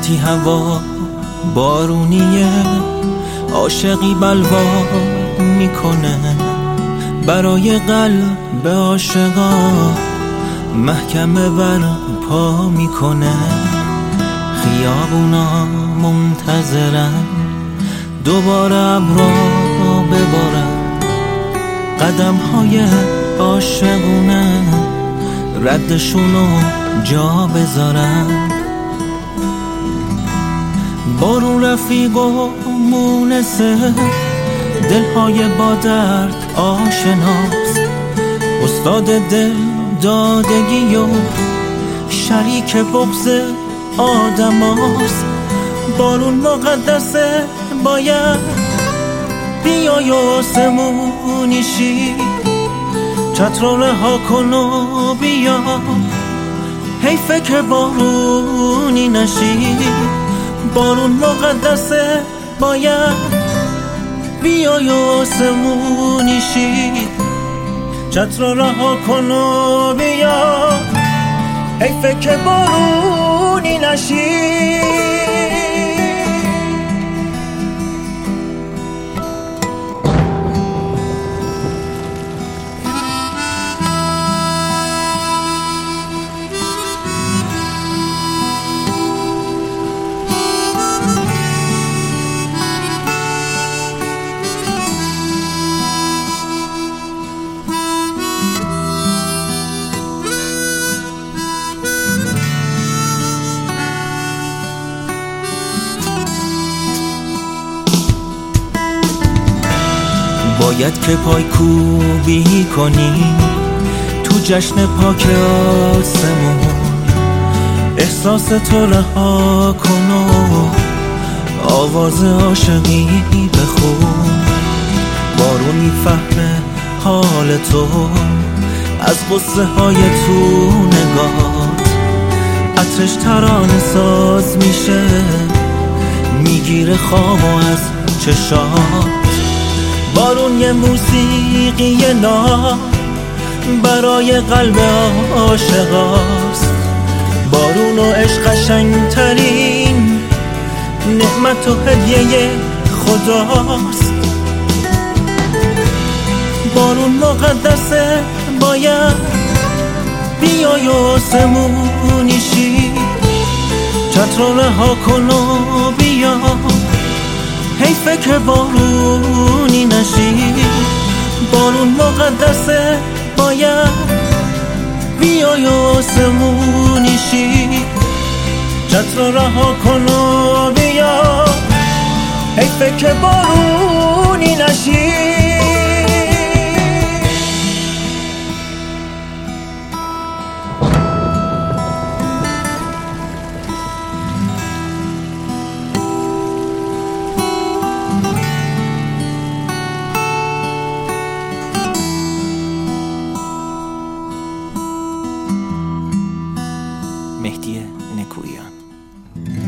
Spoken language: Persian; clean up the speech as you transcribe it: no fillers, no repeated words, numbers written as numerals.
وقتی هوا بارونیه عاشقی بلوا میکنه، برای قلب عاشقا محکمه بر پا میکنه. خیابونا منتظرن دوباره ابرا ببارن، قدم های عاشقونه ردشونو جا بذارن. بارون رفیق و مونسه، دلهای با درد آشناست، استاد دل دادگی و شریک بغض آدم هاست. بارون مقدسه باید بیای و آسمونی شی، چتر رها کن و بیا، حیفه که بارونی نشی. بارون مقدسه باید بیای و آسمونی شی، چتر رها کن و بیا، حیفه که بارونی نشی. باید که پایکوبی کنی تو جشن پاک آسمون، احساس تو رها کن و آواز عاشقی بخون. بارون میفهمه حال تو از قصه های تو نگات، عطرش ترانه ساز میشه میگیره خواب از چشات. بارون یه موسیقی ناب برای قلب عاشقاست، بارون و عشق قشنگترین نعمت و هدیه خداست. بارون مقدسه باید بیای و آسمونی شی، چتر رها کن و بیا، حیفه که بارونی نشی. بارون مقدسه باید بیای و آسمونی شی، چتر رها کن و بیا، حیفه که بارونی نشی. مهدی نکویان.